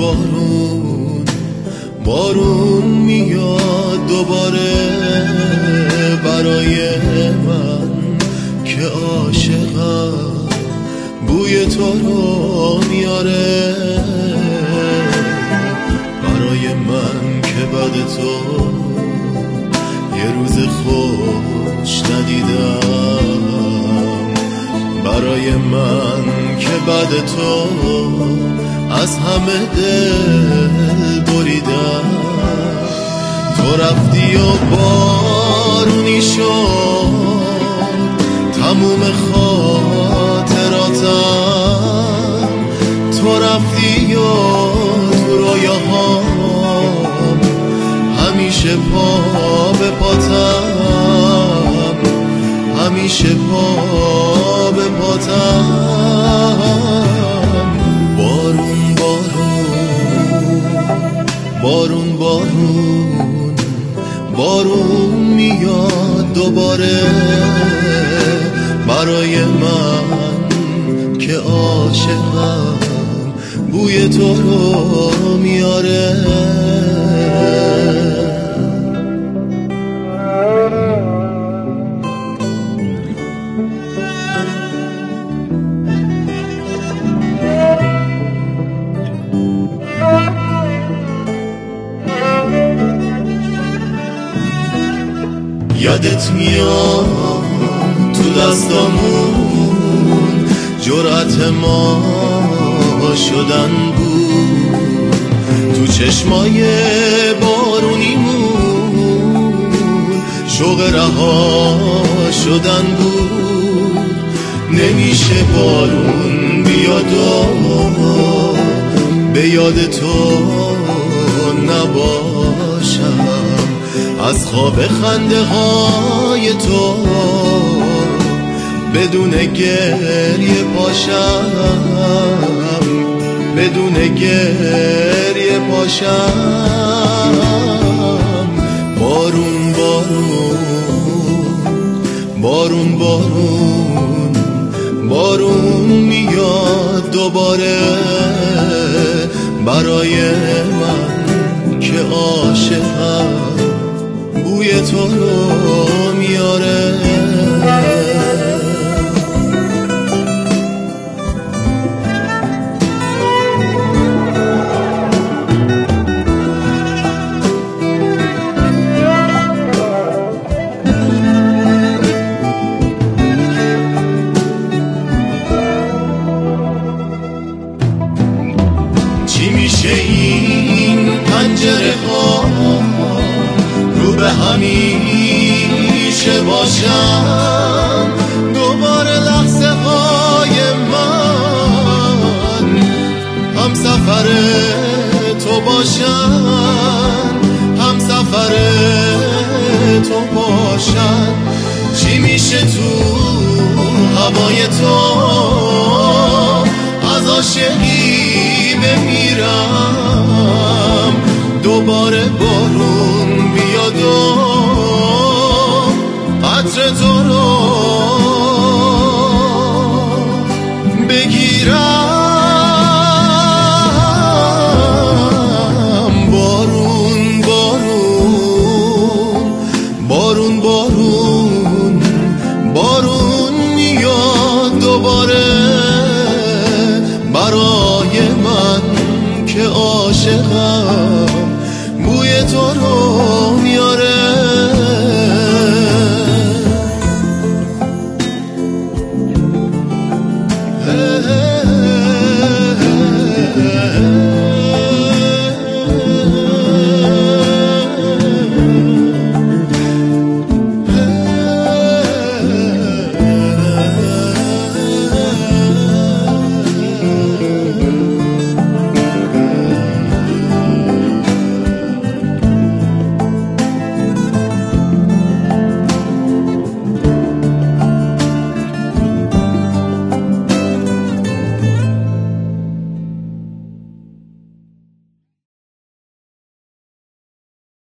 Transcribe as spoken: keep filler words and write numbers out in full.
بارون بارون میاد دوباره برای من که عاشقم بوی تو رو میاره، برای من که بعد تو یه روز خوش ندیدم، برای من که بعد تو از همه دل بریدم. تو رفتی و بارونی شد تموم خاطراتم، تو رفتی و تو رویاهام همیشه پا به پاتم، همیشه پا به پاتم. بارون بارون بارون بارون بارون میاد دوباره برای من که عاشقم بوی تو رو میاره. یادت میاد تو دستامون جرأت ما شدن بود، تو چشمای بارونیمون شوق رها شدن بود. نمیشه بارون بیاد و به یاد تو نباشم، از خواب خنده های تو بدون گریه پاشم، بدون گریه پاشم. بارون بارون بارون بارون بارون میاد دوباره برای من که عاشقم بوی تو رو میاره. چی میشه این پنجره ها رو به همیشه باشم، دوباره لحظه های من هم سفر تو باشن، هم سفر تو باشن. چی میشه تو هوای تو از عاشقی بمیرم، دوباره بارون بیاد و عطر تو رو بگیرم. بارون بارون بارون بارون بارون میاد دوباره برای من که عاشقم بوی تو رو